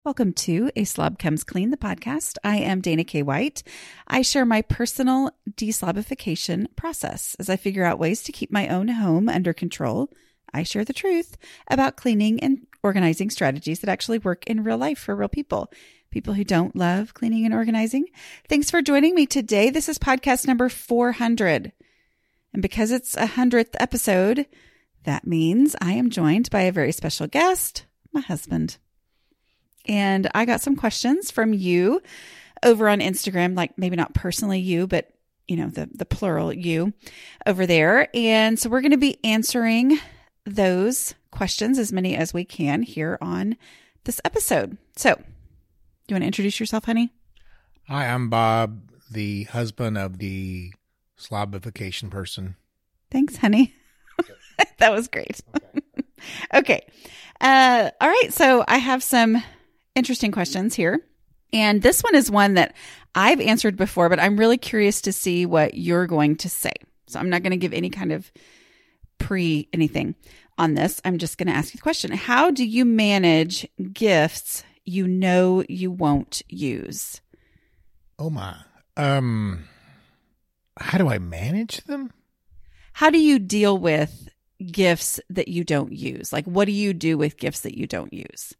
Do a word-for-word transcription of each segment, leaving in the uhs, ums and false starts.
Welcome to A Slob Comes Clean, the podcast. I am Dana K. White. I share my personal deslobification process as I figure out ways to keep my own home under control. I share the truth about cleaning and organizing strategies that actually work in real life for real people, people who don't love cleaning and organizing. Thanks for joining me today. This is podcast number four hundred. And because it's a hundredth episode, that means I am joined by a very special guest, my husband. And I got some questions from you over on Instagram, like maybe not personally you, but you know, the, the plural you over there. And so we're going to be answering those questions, as many as we can here on this episode. So do you want to introduce yourself, honey? Hi, I'm Bob, the husband of the slobification person. Thanks, honey. That was great. Okay. Okay. Uh, all right. So I have some interesting questions here. And this one is one that I've answered before, but I'm really curious to see what you're going to say. So I'm not going to give any kind of pre anything on this. I'm just going to ask you the question. How do you manage gifts you know you won't use? Oh my. Um, how do I manage them? How do you deal with gifts that you don't use? Like, what do you do with gifts that you don't use?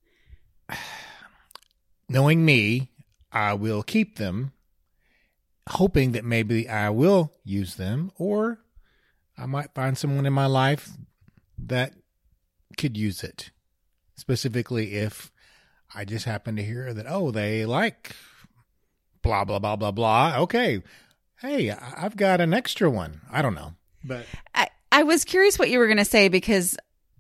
Knowing me, I will keep them, hoping that maybe I will use them, or I might find someone in my life that could use it. Specifically, if I just happen to hear that, oh, they like blah, blah, blah, blah, blah. Okay. Hey, I've got an extra one. I don't know. But I, I was curious what you were going to say, because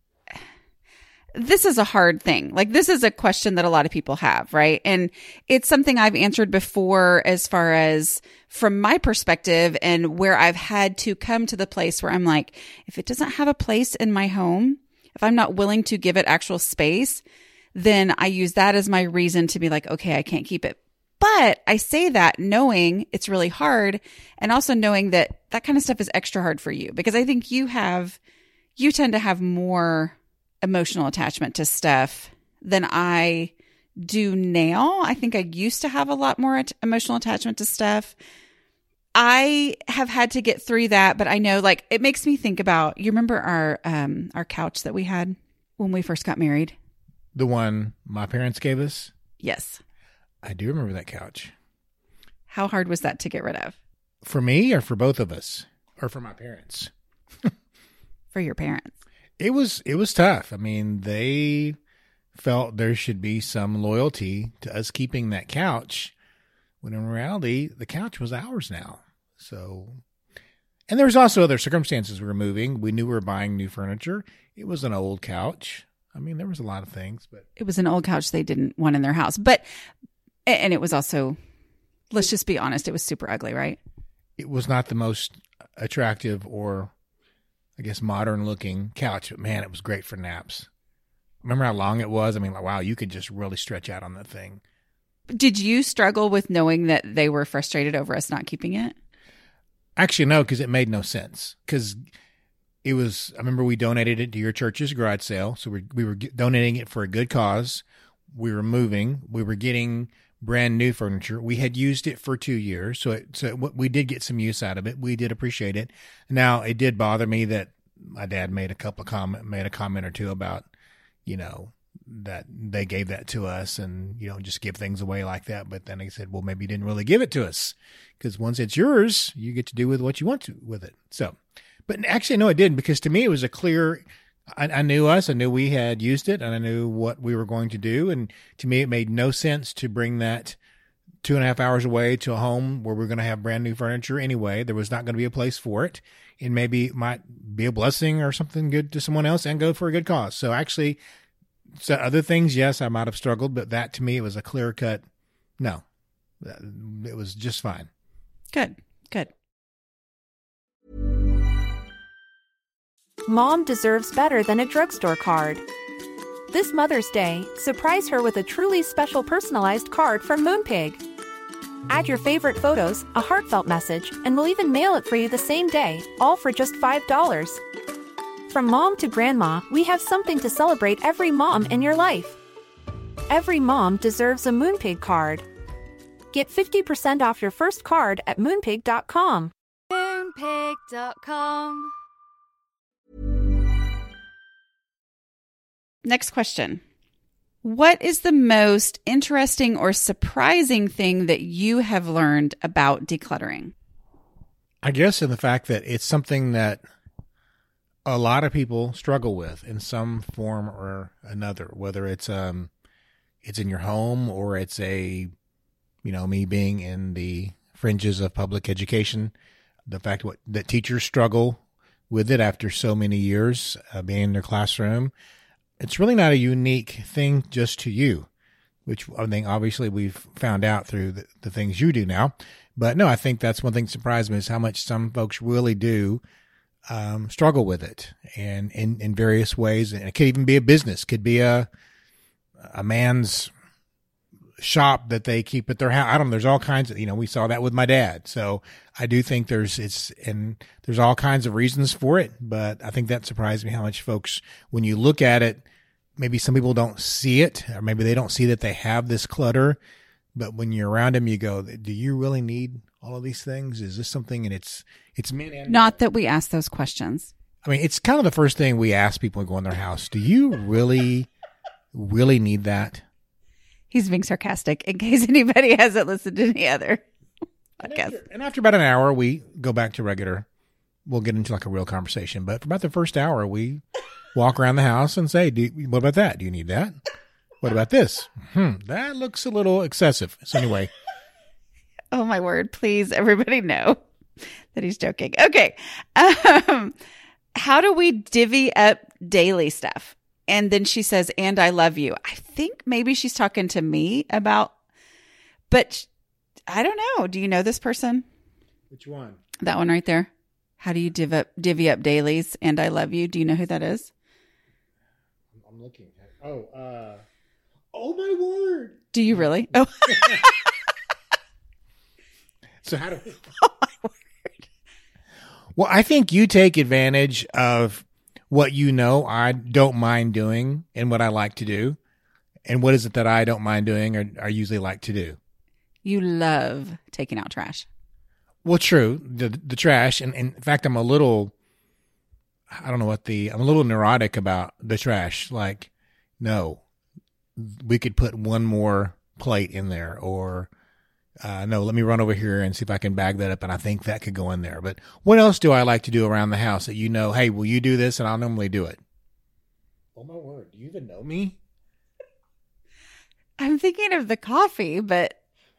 this is a hard thing. Like, this is a question that a lot of people have, right? And it's something I've answered before as far as from my perspective, and where I've had to come to the place where I'm like, if it doesn't have a place in my home, if I'm not willing to give it actual space, then I use that as my reason to be like, okay, I can't keep it. But I say that knowing it's really hard, and also knowing that that kind of stuff is extra hard for you, because I think you have, you tend to have more emotional attachment to stuff than I do now. I think I used to have a lot more at- emotional attachment to stuff. I have had to get through that, but I know, like, it makes me think about, you remember our, um, our couch that we had when we first got married? The one my parents gave us? Yes. I do remember that couch. How hard was that to get rid of? For me, or for both of us, or for my parents? For your parents. It was it was tough. I mean, they felt there should be some loyalty to us keeping that couch, when in reality, the couch was ours now. So, and there was also other circumstances we were moving. We knew we were buying new furniture. It was an old couch. I mean, there was a lot of things, but it was an old couch they didn't want in their house. But, and it was also, let's just be honest, it was super ugly, right? It was not the most attractive or, I guess, modern looking couch, but man, it was great for naps. Remember how long it was? I mean, like, wow, you could just really stretch out on that thing. Did you struggle with knowing that they were frustrated over us not keeping it? Actually, no, because it made no sense. Because it was, I remember we donated it to your church's garage sale. So we, we were donating it for a good cause. We were moving. We were getting brand new furniture. We had used it for two years. So, it, so it, we did get some use out of it. We did appreciate it. Now, it did bother me that my dad made a couple of comment, made a comment or two about, you know, that they gave that to us, and you don't just give things away like that. But then he said, well, maybe you didn't really give it to us, because once it's yours, you get to do with what you want to with it. So, but actually, no, it didn't, because to me, it was a clear, I, I knew us, I knew we had used it, and I knew what we were going to do. And to me, it made no sense to bring that two and a half hours away to a home where we're going to have brand new furniture anyway. There was not going to be a place for it. And maybe it might be a blessing or something good to someone else and go for a good cause. So actually, so other things, yes, I might have struggled, but that to me, it was a clear cut, no, it was just fine. Good, good. Mom deserves better than a drugstore card. This Mother's Day, surprise her with a truly special personalized card from Moonpig. Add your favorite photos, a heartfelt message, and we'll even mail it for you the same day, all for just five dollars. From mom to grandma, we have something to celebrate every mom in your life. Every mom deserves a Moonpig card. Get fifty percent off your first card at moonpig dot com. Moonpig dot com. Next question. What is the most interesting or surprising thing that you have learned about decluttering? I guess in the fact that it's something that a lot of people struggle with in some form or another, whether it's um it's in your home or it's a, you know, me being in the fringes of public education, the fact what that teachers struggle with it after so many years uh, being in their classroom. It's really not a unique thing just to you, which I think obviously we've found out through the, the things you do now. But no, I think that's one thing that surprised me is how much some folks really do um, struggle with it, and in, in various ways. And it could even be a business, could be a a man's shop that they keep at their house. I don't know. There's all kinds of, you know, we saw that with my dad. So I do think there's, it's, and there's all kinds of reasons for it. But I think that surprised me how much folks, when you look at it, maybe some people don't see it, or maybe they don't see that they have this clutter. But when you're around them, you go, do you really need all of these things? Is this something? And it's, it's men and Not that we ask those questions. I mean, it's kind of the first thing we ask people who go in their house. Do you really, really need that? He's being sarcastic in case anybody hasn't listened to any other podcast. And after, and after about an hour, we go back to regular. We'll get into like a real conversation. But for about the first hour, we walk around the house and say, do you, what about that? Do you need that? What about this? Hmm, that looks a little excessive. So anyway. Oh, my word. Please, everybody know that he's joking. Okay. Um, how do we divvy up daily stuff? And then she says, and I love you. I think maybe she's talking to me about, but I don't know. Do you know this person? Which one? That one right there. How do you div up, divvy up dailies? And I love you. Do you know who that is? I'm looking. Oh, uh, oh my word. Do you really? Oh, so how do we? oh my word. Well, I think you take advantage of what you know I don't mind doing and what I like to do. And what is it that I don't mind doing or I usually like to do? You love taking out trash. Well, true. The the trash. And, and in fact, I'm a little, I don't know what the, I'm a little neurotic about the trash. Like, no, we could put one more plate in there, or uh, no, let me run over here and see if I can bag that up. And I think that could go in there. But what else do I like to do around the house that you know, hey, will you do this? And I'll normally do it. Oh my word. Do you even know me? I'm thinking of the coffee, but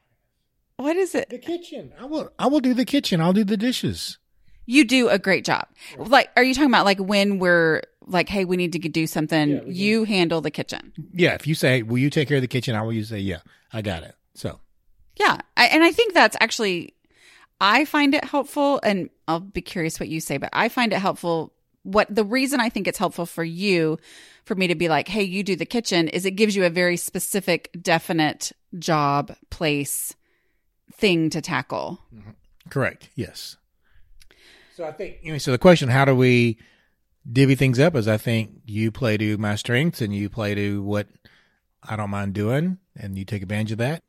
what is it? The kitchen. I will, I will do the kitchen. I'll do the dishes. You do a great job. Like, are you talking about like when we're like, hey, we need to do something, Yeah, you handle the kitchen? Yeah. If you say, will you take care of the kitchen? I will you say, yeah, I got it. So. Yeah. I, and I think that's actually, I find it helpful, and I'll be curious what you say, but I find it helpful. What the reason I think it's helpful for you, for me to be like, hey, you do the kitchen, is it gives you a very specific, definite job, place, thing to tackle. Mm-hmm. Correct. Yes. So I think, you know, so the question, how do we divvy things up, is I think you play to my strengths and you play to what I don't mind doing, and you take advantage of that.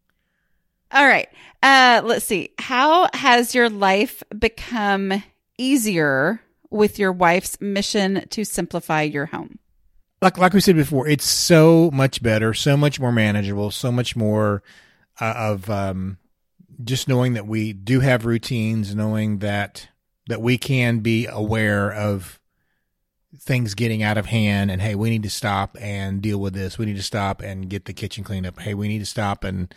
All right. Uh, let's see. How has your life become easier with your wife's mission to simplify your home? Like, like we said before, it's so much better, so much more manageable, so much more uh, of um, just knowing that we do have routines, knowing that that we can be aware of things getting out of hand, and hey, we need to stop and deal with this. We need to stop and get the kitchen cleaned up. Hey, we need to stop and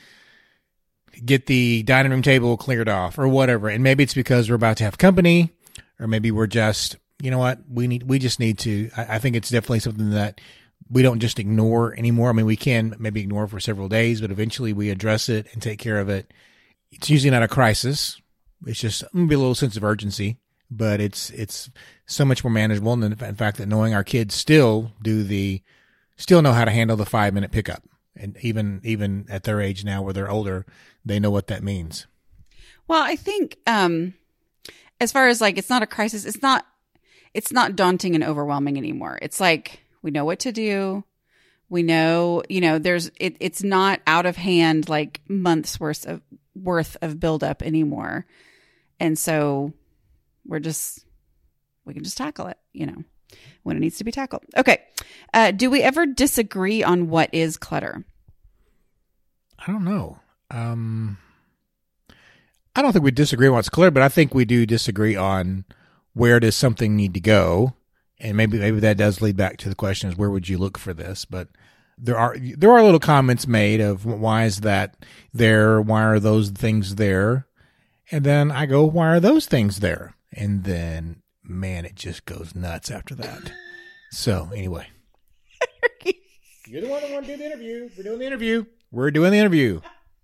get the dining room table cleared off, or whatever. And maybe it's because we're about to have company, or maybe we're just, you know what, we need, we just need to, I, I think it's definitely something that we don't just ignore anymore. I mean, we can maybe ignore for several days, but eventually we address it and take care of it. It's usually not a crisis. It's just maybe a little sense of urgency, but it's, it's so much more manageable. And in fact, that knowing our kids still do the, still know how to handle the five minute pickup. And even, even at their age now where they're older, they know what that means. Well, I think, um, as far as like, it's not a crisis, it's not, it's not daunting and overwhelming anymore. It's like, we know what to do. We know, you know, there's it, it's not out of hand like months worth of worth of buildup anymore. And so we're just, we can just tackle it, you know, when it needs to be tackled. Okay. Uh, do we ever disagree on what is clutter? I don't know. Um, I don't think we disagree on what's clutter, but I think we do disagree on where does something need to go. And maybe maybe that does lead back to the question is where would you look for this? But there are there are little comments made of why is that there? Why are those things there? And then I go, why are those things there? And then, man, it just goes nuts after that. So anyway. You're the one that wanted to do the interview. We're doing the interview. We're doing the interview.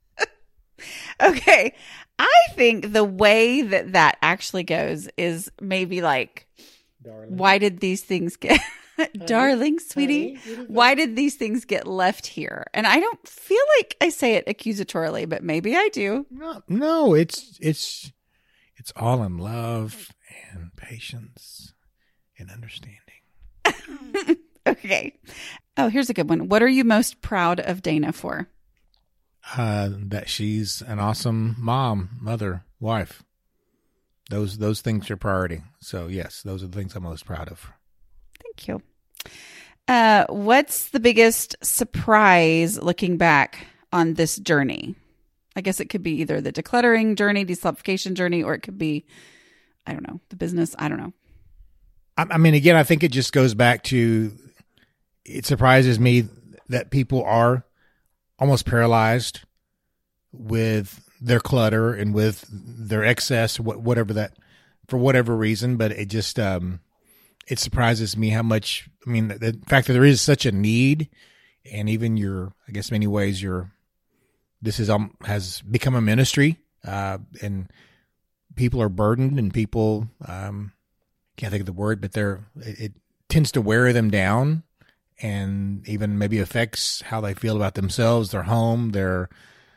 Okay. I think the way that that actually goes is maybe like, Darling. Why did these things get, darling, sweetie, honey, why did these things get left here? And I don't feel like I say it accusatorily, but maybe I do. No, no, it's, it's, it's all in love and patience and understanding. Okay. Oh, here's a good one. What are you most proud of Dana for? Uh, that she's an awesome mom, mother, wife. Those those things are priority. So yes, those are the things I'm most proud of. Thank you. Uh, what's the biggest surprise looking back on this journey? I guess it could be either the decluttering journey, desublification journey, or it could be, I don't know, the business. I don't know. I, I mean, again, I think it just goes back to, it surprises me that people are almost paralyzed with their clutter and with their excess, whatever that, for whatever reason. But it just, um, it surprises me how much, I mean, the, the fact that there is such a need, and even your, I guess many ways your, this is, um, has become a ministry, uh, and people are burdened and people, um, can't think of the word, but they're, it, it tends to wear them down and even maybe affects how they feel about themselves, their home, their,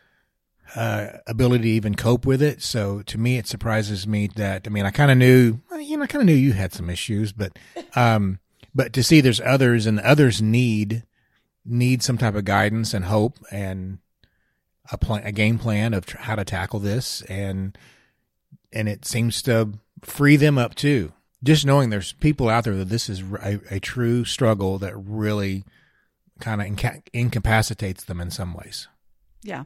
Uh, ability to even cope with it. So to me, it surprises me that, I mean, I kind of knew, well, you know, I kind of knew you had some issues, but, um, but to see there's others and others need, need some type of guidance and hope and a plan, a game plan of tr- how to tackle this. And, and it seems to free them up too. Just knowing there's people out there that this is a, a true struggle that really kind of inca- incapacitates them in some ways. Yeah.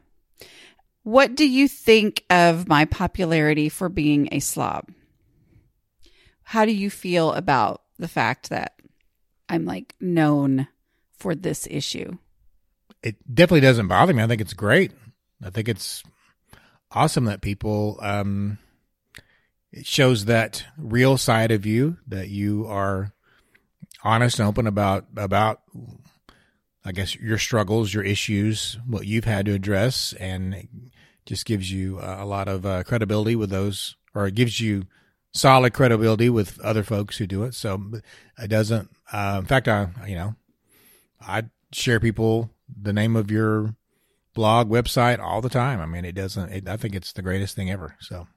What do you think of my popularity for being a slob? How do you feel about the fact that I'm like known for this issue? It definitely doesn't bother me. I think it's great. I think it's awesome that people, um, it shows that real side of you, that you are honest and open about, about, I guess, your struggles, your issues, what you've had to address, and it just gives you uh, a lot of uh, credibility with those, or it gives you solid credibility with other folks who do it. So it doesn't, uh, in fact, I, you know, I share people the name of your blog website all the time. I mean, it doesn't, it, I think it's the greatest thing ever. So.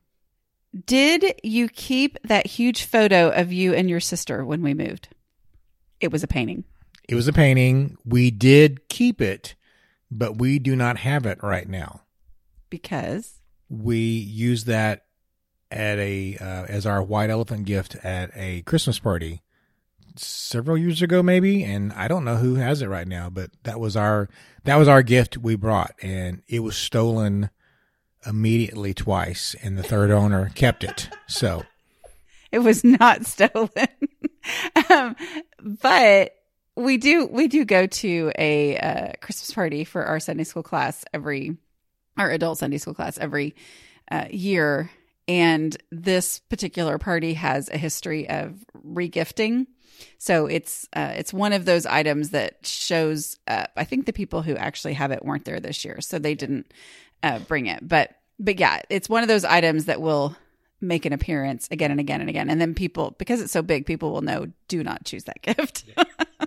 Did you keep that huge photo of you and your sister when we moved? It was a painting. It was a painting. We did keep it, but we do not have it right now. Because? We used that at a uh, as our white elephant gift at a Christmas party several years ago, maybe, and I don't know who has it right now, but that was our that was our gift we brought, and it was stolen immediately twice, and the third owner kept it. So it was not stolen, um, but. We do we do go to a uh, Christmas party for our Sunday school class every, our adult Sunday school class every uh, year. And this particular party has a history of regifting. So it's uh, it's one of those items that shows up. I think the people who actually have it weren't there this year, so they didn't uh, bring it. But but yeah, it's one of those items that will make an appearance again and again and again. And then people, because it's so big, people will know, do not choose that gift. Yeah.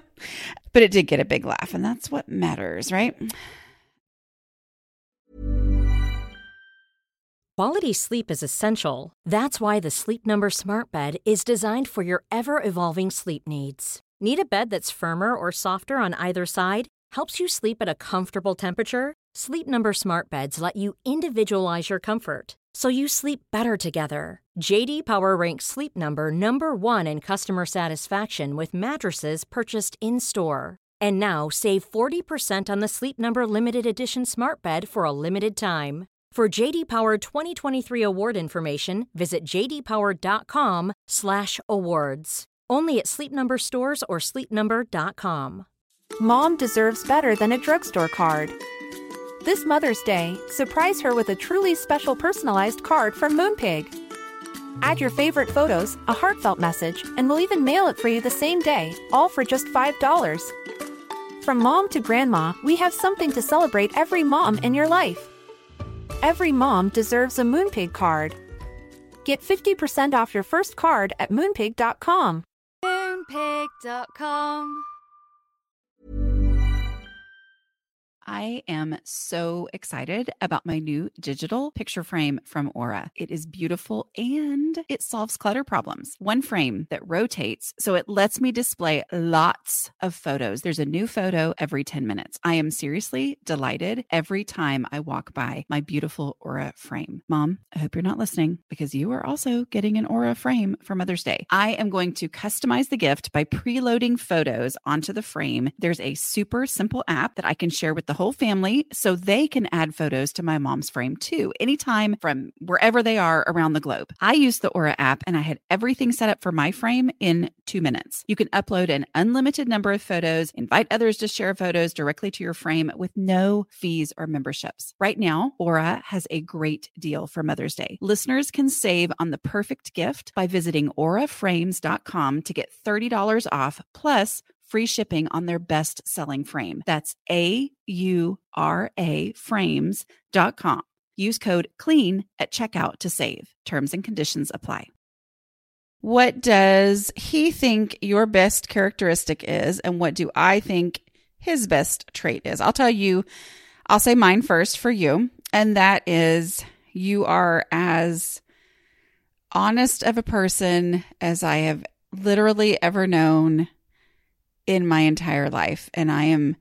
But it did get a big laugh, and that's what matters, right? Quality sleep is essential. That's why the Sleep Number Smart Bed is designed for your ever-evolving sleep needs. Need a bed that's firmer or softer on either side? helps you sleep at a comfortable temperature, Sleep Number smart beds let you individualize your comfort, so you sleep better together. J D Power ranks Sleep Number number one in customer satisfaction with mattresses purchased in-store. And now save forty percent on the Sleep Number limited edition smart bed for a limited time. For J D Power twenty twenty-three award information, visit j d power dot com slash awards. Only at Sleep Number stores or sleep number dot com. Mom deserves better than a drugstore card. This Mother's Day, surprise her with a truly special personalized card from Moonpig. Add your favorite photos, a heartfelt message, and we'll even mail it for you the same day, all for just five dollars. From mom to grandma, we have something to celebrate every mom in your life. Every mom deserves a Moonpig card. Get fifty percent off your first card at moonpig dot com. Moonpig dot com. I am so excited about my new digital picture frame from Aura. It is beautiful and it solves clutter problems. One frame that rotates, so it lets me display lots of photos. There's a new photo every ten minutes. I am seriously delighted every time I walk by my beautiful Aura frame. Mom, I hope you're not listening because you are also getting an Aura frame for Mother's Day. I am going to customize the gift by preloading photos onto the frame. There's a super simple app that I can share with the whole family so they can add photos to my mom's frame too, anytime from wherever they are around the globe. I used the Aura app and I had everything set up for my frame in two minutes. You can upload an unlimited number of photos, invite others to share photos directly to your frame with no fees or memberships. Right now, Aura has a great deal for Mother's Day. Listeners can save on the perfect gift by visiting aura frames dot com to get thirty dollars off plus free shipping on their best-selling frame. That's A U R A frames dot com. Use code CLEAN at checkout to save. Terms and conditions apply. What does he think your best characteristic is, and what do I think his best trait is? I'll tell you, I'll say mine first for you, and that is you are as honest of a person as I have literally ever known in my entire life. And I am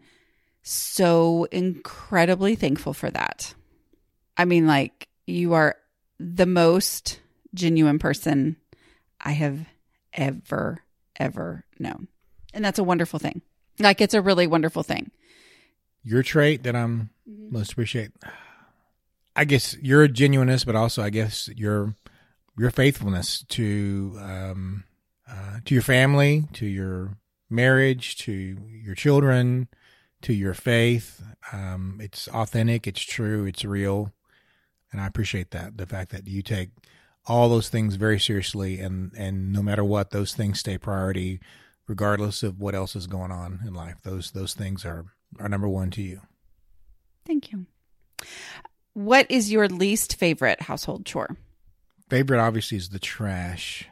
so incredibly thankful for that. I mean, like, you are the most genuine person I have ever, ever known. And that's a wonderful thing. Like, it's a really wonderful thing. Your trait that I'm mm-hmm. most appreciate, I guess your genuineness, but also I guess your your faithfulness to um, uh, to your family, to your marriage, to your children, to your faith. Um, it's authentic, it's true, it's real. And I appreciate that. The fact that you take all those things very seriously, and, and no matter what, those things stay priority, regardless of what else is going on in life. Those those things are, are number one to you. Thank you. What is your least favorite household chore? Favorite, obviously, is the trash.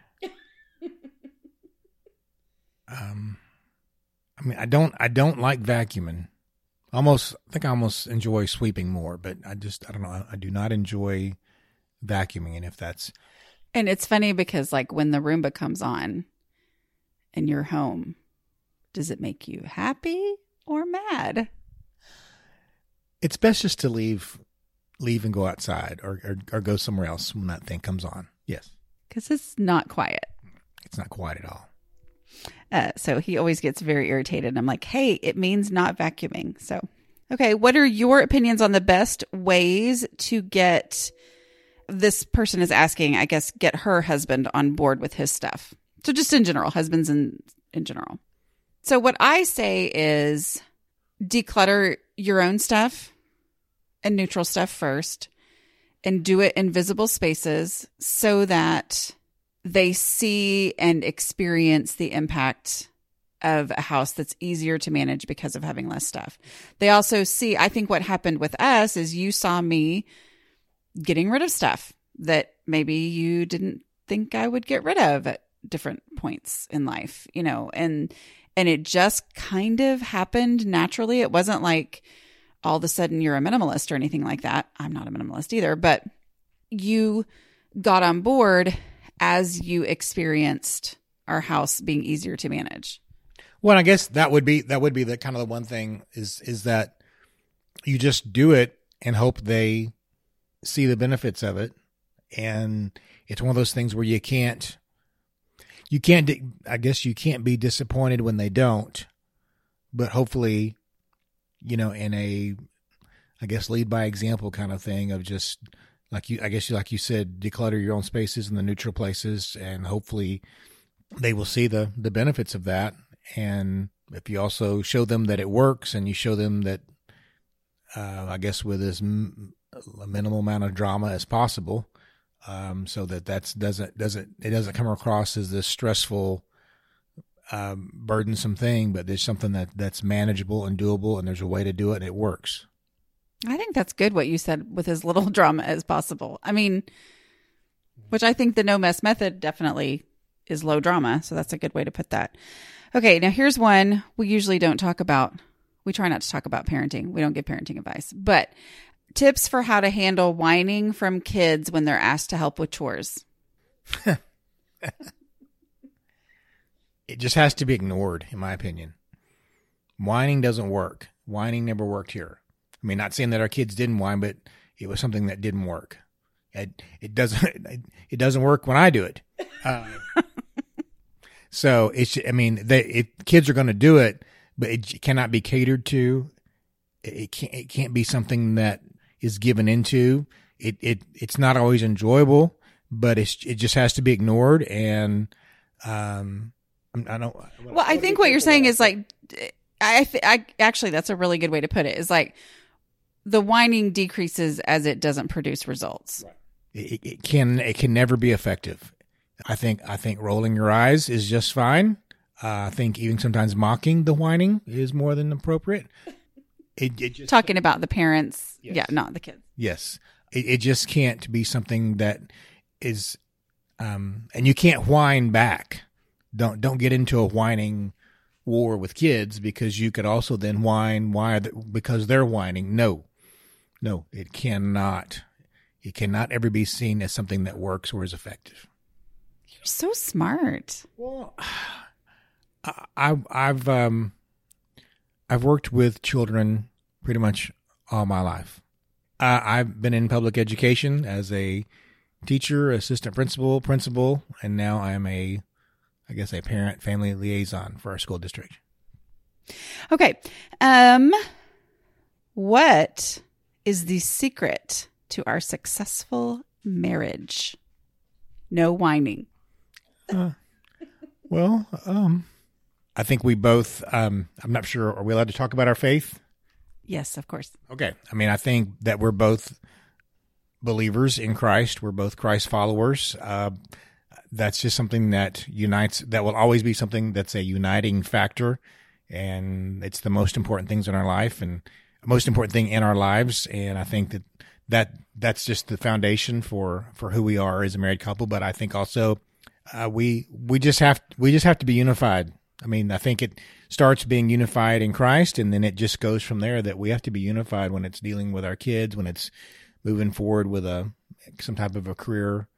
um. I mean, I don't, I don't like vacuuming. Almost, I think I almost enjoy sweeping more, but I just, I don't know. I, I do not enjoy vacuuming. And if that's, and it's funny because like when the Roomba comes on and you're home, does it make you happy or mad? It's best just to leave, leave and go outside or, or, or go somewhere else when that thing comes on. Yes. Because it's not quiet. It's not quiet at all. Uh, so he always gets very irritated. I'm like, hey, it means not vacuuming. So, okay, what are your opinions on the best ways to get, this person is asking, I guess, get her husband on board with his stuff? So just in general, husbands in, in general. So what I say is declutter your own stuff and neutral stuff first and do it in visible spaces so that they see and experience the impact of a house that's easier to manage because of having less stuff. They also see, I think what happened with us is you saw me getting rid of stuff that maybe you didn't think I would get rid of at different points in life, you know, and, and it just kind of happened naturally. It wasn't like all of a sudden you're a minimalist or anything like that. I'm not a minimalist either, but you got on board as you experienced our house being easier to manage. Well, I guess that would be that would be the kind of the one thing is is that you just do it and hope they see the benefits of it. And it's one of those things where you can't, you can't, I guess you can't be disappointed when they don't, but hopefully, you know, in a, I guess, lead by example kind of thing of just like you, I guess, like you said, declutter your own spaces and the neutral places, and hopefully they will see the, the benefits of that. And if you also show them that it works and you show them that, uh, I guess with as m- a minimal amount of drama as possible, um, so that that's doesn't doesn't it doesn't come across as this stressful, um, burdensome thing, but there's something that that's manageable and doable, and there's a way to do it, and it works. I think that's good what you said, with as little drama as possible. I mean, which I think the no mess method definitely is low drama, so that's a good way to put that. Okay, now here's one we usually don't talk about. We try not to talk about parenting. We don't give parenting advice, but tips for how to handle whining from kids when they're asked to help with chores. It just has to be ignored, in my opinion. Whining doesn't work. Whining never worked here. I mean, not saying that our kids didn't whine, but it was something that didn't work. It, it doesn't. It doesn't work when I do it. Uh, so it's. I mean, they, if kids are going to do it, but it cannot be catered to. It can't. It can't be something that is given into. It. It. It's not always enjoyable, but it's. It just has to be ignored. And um, I don't. Well, I think what you're saying is like, I. Th- I actually, that's a really good way to put it. Is like, the whining decreases as it doesn't produce results. Right. It, it can. It can never be effective. I think. I think rolling your eyes is just fine. Uh, I think even sometimes mocking the whining is more than appropriate. It, it just, Talking about the parents, yes. yeah, not the kids. Yes, it, it just can't be something that is, um, and you can't whine back. Don't don't get into a whining war with kids, because you could also then whine why because they're whining. No, no, it cannot. It cannot ever be seen as something that works or is effective. You're so smart. Well, I, I've um, I've worked with children pretty much all my life. Uh, I've been in public education as a teacher, assistant principal, principal, and now I'm a, I guess, a parent family liaison for our school district. Okay, um, what is the secret to our successful marriage? No whining. Uh, well, um. I think we both, um, I'm not sure, are we allowed to talk about our faith? Yes, of course. Okay. I mean, I think that we're both believers in Christ. We're both Christ followers. Uh, that's just something that unites, that will always be something that's a uniting factor. And it's the most important things in our life and most important thing in our lives. And I think that, that that's just the foundation for, for who we are as a married couple. But I think also, uh, we, we just have, we just have to be unified. I mean, I think it starts being unified in Christ, and then it just goes from there that we have to be unified when it's dealing with our kids, when it's moving forward with a some type of a career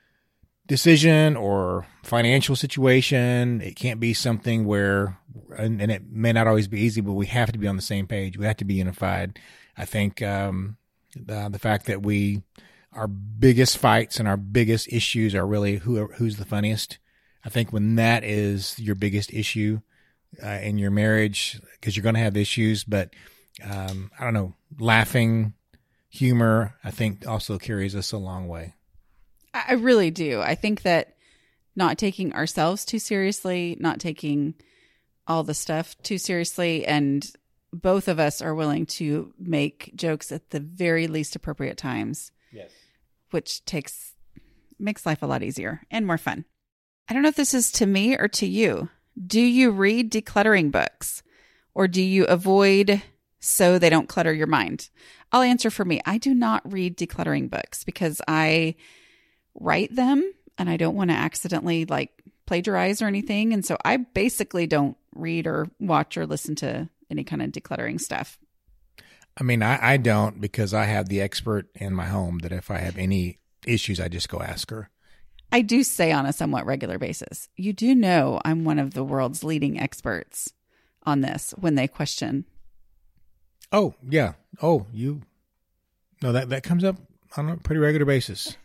decision or financial situation. It can't be something where, and, and it may not always be easy, but we have to be on the same page. We have to be unified. I think um, the, the fact that we, our biggest fights and our biggest issues are really who who's the funniest. I think when that is your biggest issue uh, in your marriage, because you're going to have issues, but um, I don't know, laughing, humor, I think also carries us a long way. I really do. I think that not taking ourselves too seriously, not taking all the stuff too seriously, and both of us are willing to make jokes at the very least appropriate times. Yes. Which takes, makes life a lot easier and more fun. I don't know if this is to me or to you. Do you read decluttering books, or do you avoid so they don't clutter your mind? I'll answer for me. I do not read decluttering books because I write them and I don't want to accidentally like plagiarize or anything. And so I basically don't read or watch or listen to any kind of decluttering stuff. I mean, I, I don't, because I have the expert in my home that if I have any issues, I just go ask her. I do say on a somewhat regular basis, you do know I'm one of the world's leading experts on this when they question? Oh, yeah. Oh, you. No, that, that comes up on a pretty regular basis.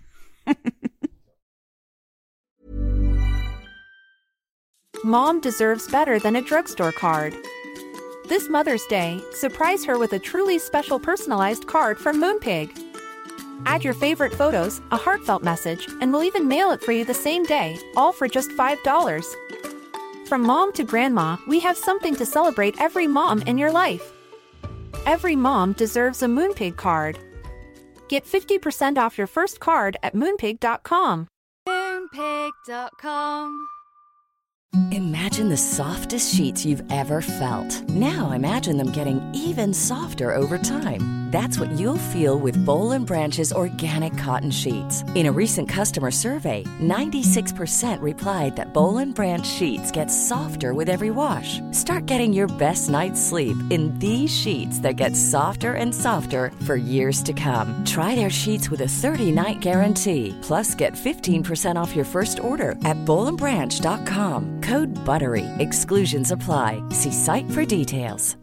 Mom deserves better than a drugstore card. This Mother's Day, surprise her with a truly special personalized card from Moonpig. Add your favorite photos, a heartfelt message, and we'll even mail it for you the same day, all for just five dollars. From mom to grandma, we have something to celebrate every mom in your life. Every mom deserves a Moonpig card. Get fifty percent off your first card at moonpig dot com. Moonpig dot com. Imagine the softest sheets you've ever felt. Now imagine them getting even softer over time. That's what you'll feel with Boll and Branch's organic cotton sheets. In a recent customer survey, ninety-six percent replied that Boll and Branch sheets get softer with every wash. Start getting your best night's sleep in these sheets that get softer and softer for years to come. Try their sheets with a thirty-night guarantee. Plus, get fifteen percent off your first order at boll and branch dot com. Code BUTTERY. Exclusions apply. See site for details.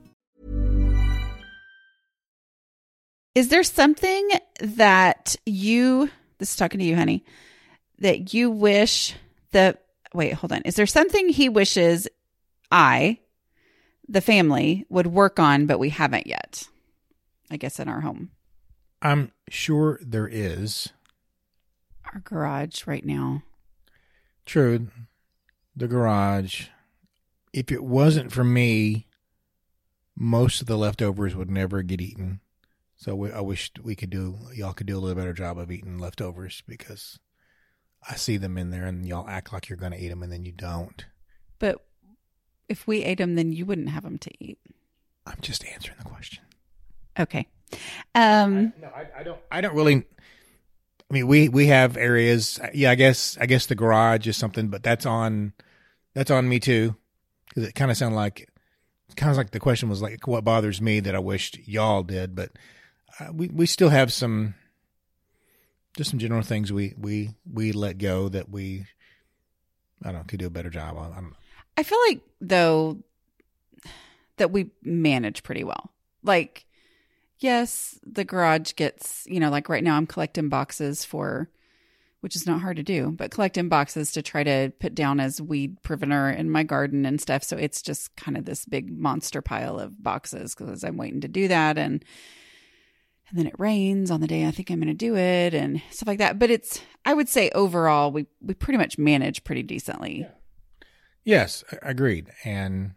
Is there something that you, this is talking to you, honey, that you wish the, wait, hold on. Is there something he wishes I, the family, would work on, but we haven't yet? I guess in our home. I'm sure there is. Our garage right now. True. The garage. If it wasn't for me, most of the leftovers would never get eaten. So we, I wish we could do, y'all could do a little better job of eating leftovers, because I see them in there and y'all act like you're going to eat them and then you don't. But if we ate them, then you wouldn't have them to eat. I'm just answering the question. Okay. Um, I, no, I, I don't. I don't really. I mean, we we have areas. Yeah, I guess. I guess the garage is something, but that's on. That's on me too, because it kind of sounded like, kind of like the question was like, what bothers me that I wished y'all did, but. Uh, we we still have some, just some general things we, we, we let go that we, I don't know, could do a better job on. I don't know. I feel like, though, that we manage pretty well. Like, yes, the garage gets, you know, like right now I'm collecting boxes for, which is not hard to do, but collecting boxes to try to put down as weed preventer in my garden and stuff. So it's just kind of this big monster pile of boxes because I'm waiting to do that. And And then it rains on the day I think I'm going to do it and stuff like that. But it's, I would say overall, we, we pretty much manage pretty decently. Yeah. Yes, agreed. And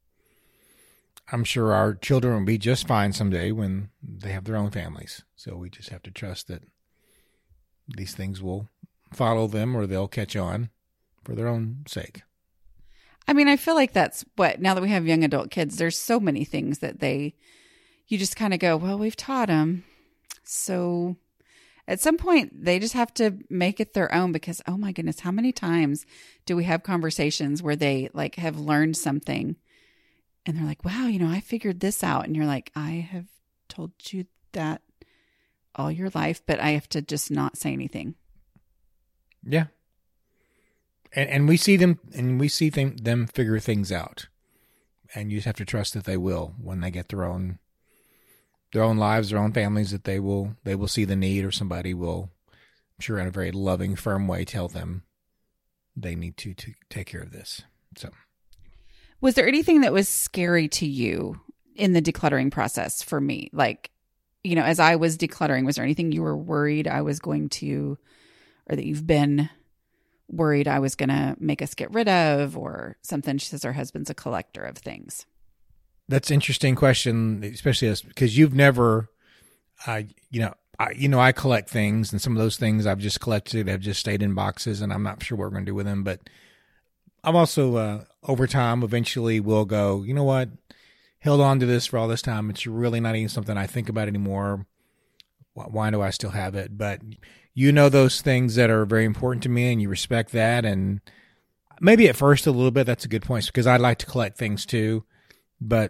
I'm sure our children will be just fine someday when they have their own families. So we just have to trust that these things will follow them or they'll catch on for their own sake. I mean, I feel like that's what, now that we have young adult kids, there's so many things that they... You just kind of go, well, we've taught them. So at some point, they just have to make it their own because, oh my goodness, how many times do we have conversations where they like have learned something and they're like, wow, you know, I figured this out. And you're like, I have told you that all your life, but I have to just not say anything. Yeah. And and we see them and we see them, them figure things out. And you just have to trust that they will when they get their own their own lives, their own families, that they will they will see the need, or somebody will, I'm sure in a very loving, firm way, tell them they need to, to take care of this. So, was there anything that was scary to you in the decluttering process for me? Like, you know, as I was decluttering, was there anything you were worried I was going to, or that you've been worried I was going to make us get rid of, or something? She says her husband's a collector of things. That's an interesting question, especially as, because you've never, uh, you know, I, you know, I collect things, and some of those things I've just collected have just stayed in boxes, and I'm not sure what we're going to do with them. But I'm also, uh, over time, eventually will go, you know what, held on to this for all this time. It's really not even something I think about anymore. Why do I still have it? But you know those things that are very important to me, and you respect that. And maybe at first a little bit, that's a good point, because I'd like to collect things too. But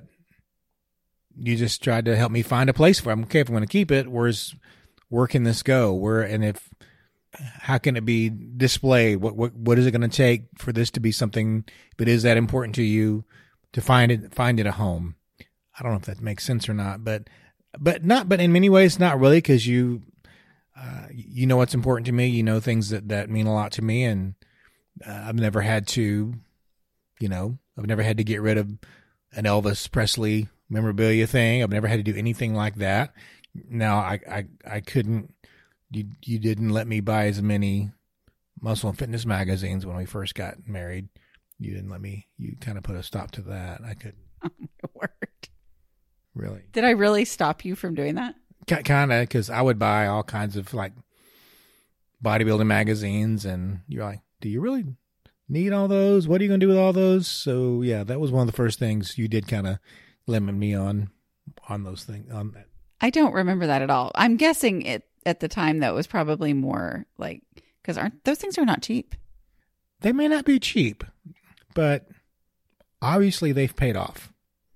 you just tried to help me find a place for it. I'm okay if I'm going to keep it. Where's, where can this go? Where, and if, how can it be displayed? What, what, what is it going to take for this to be something that is that important to you to find it, find it a home. I don't know if that makes sense or not, but, but not, but in many ways, not really. Cause you, uh, you know, what's important to me, you know, things that, that mean a lot to me. And uh, I've never had to, you know, I've never had to get rid of an Elvis Presley memorabilia thing. I've never had to do anything like that. Now I, I, I couldn't, you, you didn't let me buy as many Muscle and Fitness magazines when we first got married. You didn't let me, you kind of put a stop to that. I couldn't. Oh my word. Really? Did I really stop you from doing that? Kind of, because I would buy all kinds of like bodybuilding magazines, and you're like, do you really need all those? What are you going to do with all those? So yeah, that was one of the first things you did kind of limit me on, on those things. On that. I don't remember that at all. I'm guessing it at the time that was probably more like, because aren't those things are not cheap. They may not be cheap, but obviously they've paid off.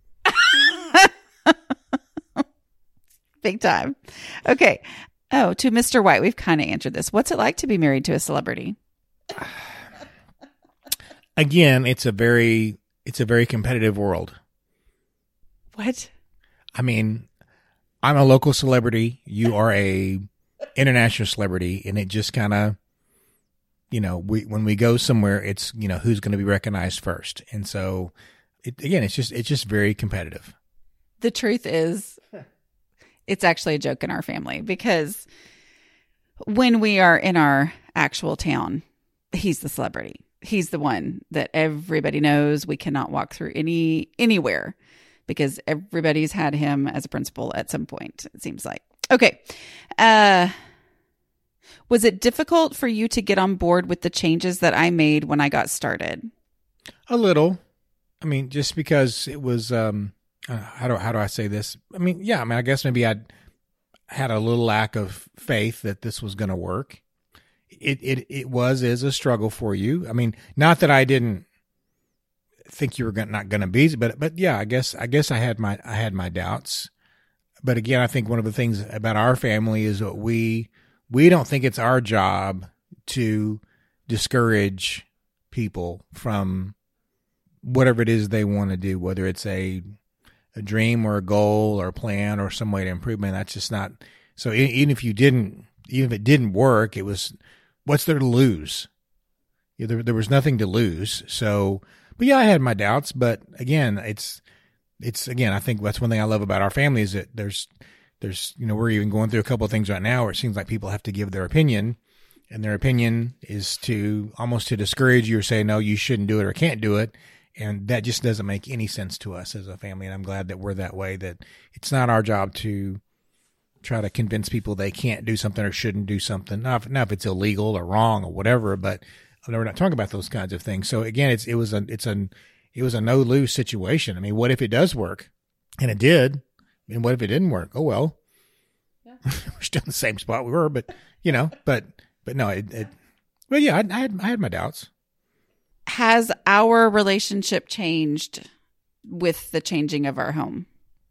Big time. Okay. Oh, to Mister White, we've kind of answered this. What's it like to be married to a celebrity? Again, it's a very, it's a very competitive world. What? I mean, I'm a local celebrity. You are a international celebrity, and it just kind of, you know, we when we go somewhere, it's, you know, who's going to be recognized first. And so, it, again, it's just it's just very competitive. The truth is, it's actually a joke in our family, because when we are in our actual town, he's the celebrity. He's the one that everybody knows. We cannot walk through any anywhere because everybody's had him as a principal at some point, it seems like. Okay. Uh, was it difficult for you to get on board with the changes that I made when I got started? A little. I mean, just because it was, um, uh, how do how do I say this? I mean, yeah, I mean, I guess maybe I had a little lack of faith that this was going to work. It it it was is a struggle for you. I mean, not that I didn't think you were gonna, not going to be, but but yeah, I guess I guess I had my I had my doubts. But again, I think one of the things about our family is that we we don't think it's our job to discourage people from whatever it is they want to do, whether it's a a dream or a goal or a plan or some way to improvement. That's just not. So even if you didn't, even if it didn't work, it was, what's there to lose? Yeah, there, there was nothing to lose. So, but yeah, I had my doubts, but again, it's, it's again, I think that's one thing I love about our family is that there's, there's, you know, we're even going through a couple of things right now where it seems like people have to give their opinion, and their opinion is to almost to discourage you or say, no, you shouldn't do it or can't do it. And that just doesn't make any sense to us as a family. And I'm glad that we're that way, that it's not our job to try to convince people they can't do something or shouldn't do something. Not if, not if it's illegal or wrong or whatever, but we're not talking about those kinds of things. So again, it's, it was a, it's an, it was a no lose situation. I mean, what if it does work? And it did. And what if it didn't work? Oh, well, yeah. We're still in the same spot we were, but you know, but, but no, it, it well, yeah, I, I had, I had my doubts. Has our relationship changed with the changing of our home?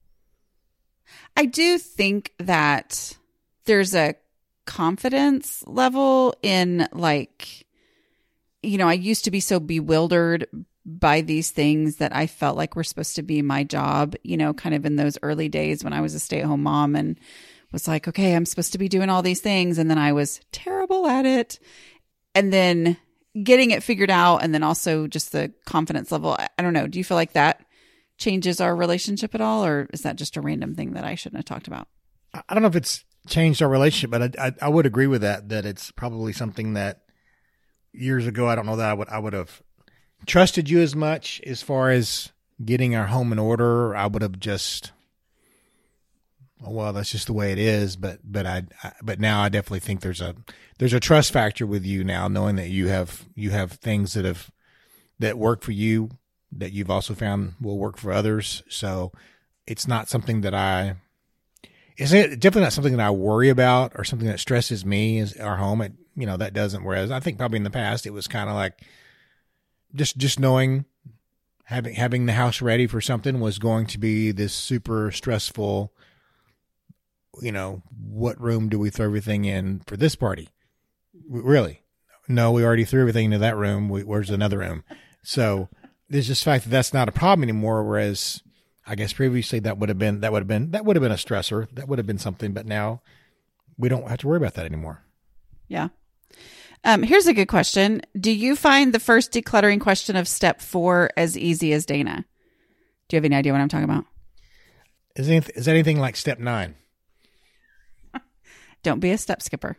I do think that there's a confidence level in, like, you know, I used to be so bewildered by these things that I felt like were supposed to be my job, you know, kind of in those early days when I was a stay-at-home mom and was like, okay, I'm supposed to be doing all these things. And then I was terrible at it. And then getting it figured out, and then also just the confidence level. I don't know. Do you feel like that changes our relationship at all, or is that just a random thing that I shouldn't have talked about? I don't know if it's changed our relationship, but I, I, I would agree with that, that it's probably something that years ago, I don't know that I would, I would have trusted you as much as far as getting our home in order. I would have just, well, that's just the way it is. But, but I, I, but now I definitely think there's a, there's a trust factor with you now, knowing that you have, you have things that have, that work for you, that you've also found will work for others. So it's not something that I, it's definitely not something that I worry about or something that stresses me as our home. It, you know, that doesn't, whereas I think probably in the past it was kind of like just, just knowing having, having the house ready for something was going to be this super stressful, you know, what room do we throw everything in for this party? Really? No, we already threw everything into that room. We, where's another room? So, there's just the fact that that's not a problem anymore. Whereas I guess previously that would have been, that would have been, that would have been a stressor. That would have been something, but now we don't have to worry about that anymore. Yeah. Um, here's a good question. Do you find the first decluttering question of step four as easy as Dana? Do you have any idea what I'm talking about? Is, anyth- is that anything like step nine? Don't be a step skipper.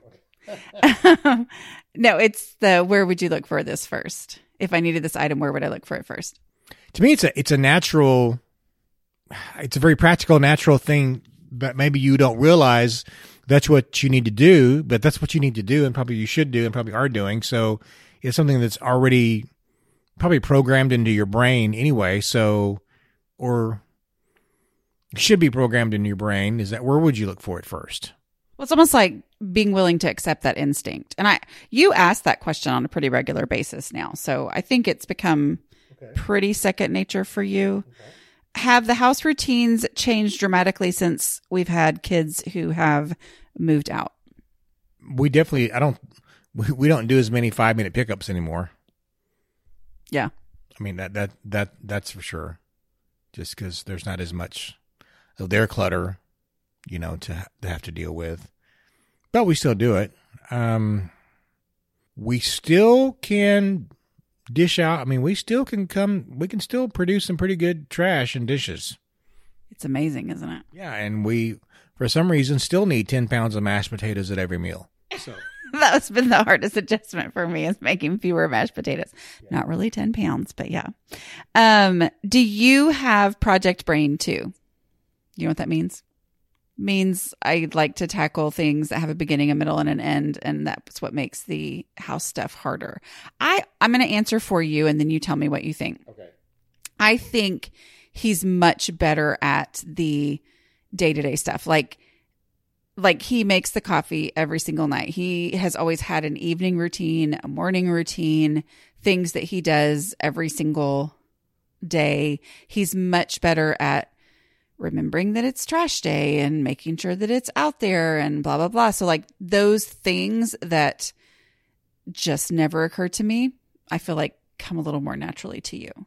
No, it's the, where would you look for this first? If I needed this item, where would I look for it first? To me, it's a, it's a natural, it's a very practical, natural thing, but maybe you don't realize that's what you need to do, but that's what you need to do, and probably you should do, and probably are doing. So it's something that's already probably programmed into your brain anyway. So, or should be programmed into your brain. Is that, where would you look for it first? Well, it's almost like being willing to accept that instinct. And I, you ask that question on a pretty regular basis now. So I think it's become okay. pretty second nature for you. Okay. Have the house routines changed dramatically since we've had kids who have moved out? We definitely, I don't, we, we don't do as many five minute pickups anymore. Yeah. I mean, that, that, that, that's for sure. Just because there's not as much of their clutter, you know, to, to have to deal with, but we still do it. Um, we still can dish out. I mean, we still can come, we can still produce some pretty good trash and dishes. It's amazing, isn't it? Yeah. And we, for some reason, still need ten pounds of mashed potatoes at every meal. So that's been the hardest adjustment for me, is making fewer mashed potatoes. Yeah. Not really ten pounds, but yeah. Um, do you have project brain too? You know what that means? Means I like to tackle things that have a beginning, a middle, and an end, and that's what makes the house stuff harder. I, I'm going to answer for you, and then you tell me what you think. Okay. I think he's much better at the day-to-day stuff. Like, like he makes the coffee every single night. He has always had an evening routine, a morning routine, things that he does every single day. He's much better at remembering that it's trash day and making sure that it's out there and blah, blah, blah. So like those things that just never occurred to me, I feel like come a little more naturally to you.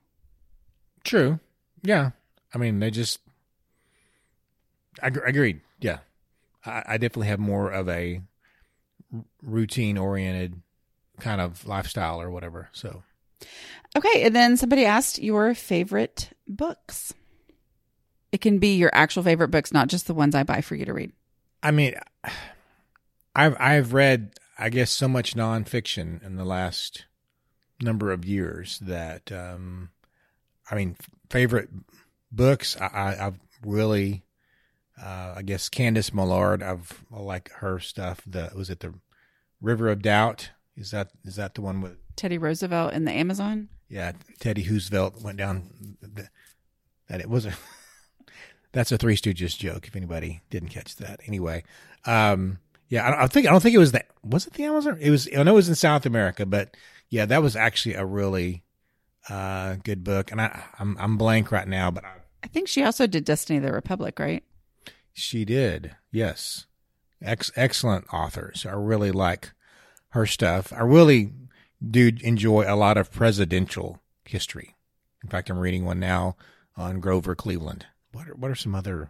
True. Yeah. I mean, they just, I agreed. Yeah. I, I definitely have more of a routine oriented kind of lifestyle or whatever. So. Okay. And then somebody asked your favorite books. It can be your actual favorite books, not just the ones I buy for you to read. I mean, I've I've read, I guess, so much nonfiction in the last number of years that, um, I mean, favorite books, I, I, I've really, uh, I guess, Candace Millard, I've I like her stuff. The was it the River of Doubt? Is that is that the one with Teddy Roosevelt in the Amazon? Yeah, Teddy Roosevelt went down. The, that it was a. That's a Three Stooges joke, if anybody didn't catch that. Anyway, um, yeah, I, I think I don't think it was that. Was it the Amazon? It was. I know it was in South America, but yeah, that was actually a really uh, good book. And I, I'm I'm blank right now, but I, I think she also did Destiny of the Republic, right? She did. Yes, Ex- excellent authors. I really like her stuff. I really do enjoy a lot of presidential history. In fact, I'm reading one now on Grover Cleveland. What are, what are some other?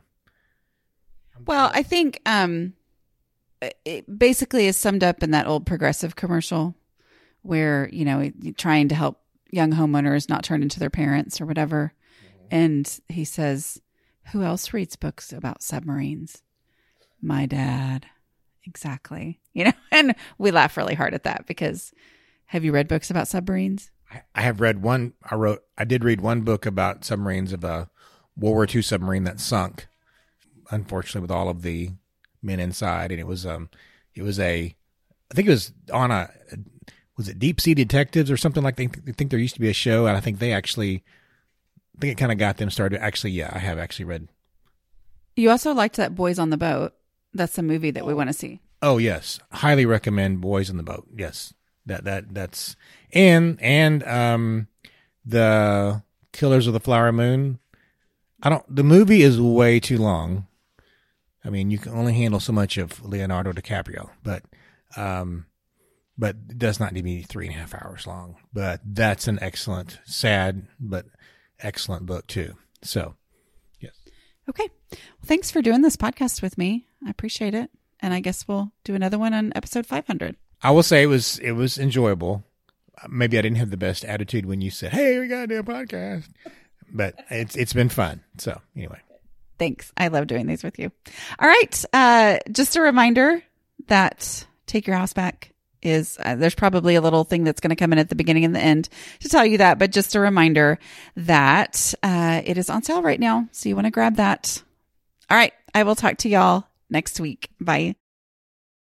Well, I think um, it basically is summed up in that old Progressive commercial where, you know, trying to help young homeowners not turn into their parents or whatever. Mm-hmm. And he says, who else reads books about submarines? My dad. Exactly. You know, and we laugh really hard at that because have you read books about submarines? I, I have read one. I wrote, I did read one book about submarines of a World War Two submarine that sunk, unfortunately, with all of the men inside. And it was, um, it was a, I think it was on a, was it Deep Sea Detectives or something like that? I think there used to be a show, and I think they actually, I think it kind of got them started. Actually, yeah, I have actually read. You also liked that Boys on the Boat. That's a movie that we want to see. Oh, yes. Highly recommend Boys on the Boat. Yes. That, that, that's, and, and, um, the Killers of the Flower Moon. I don't, the movie is way too long. I mean, you can only handle so much of Leonardo DiCaprio, but, um, but it does not need to be three and a half hours long. But that's an excellent, sad, but excellent book too. So, yes. Okay. Well, thanks for doing this podcast with me. I appreciate it. And I guess we'll do another one on episode five hundred. I will say it was it was enjoyable. Maybe I didn't have the best attitude when you said, "Hey, we got to do a podcast," but it's it's been fun. So anyway, thanks. I love doing these with you. All right, uh, just a reminder that Take Your House Back is uh, there's probably a little thing that's going to come in at the beginning and the end to tell you that, but just a reminder that uh, it is on sale right now, so you want to grab that. All right, I will talk to y'all next week. Bye.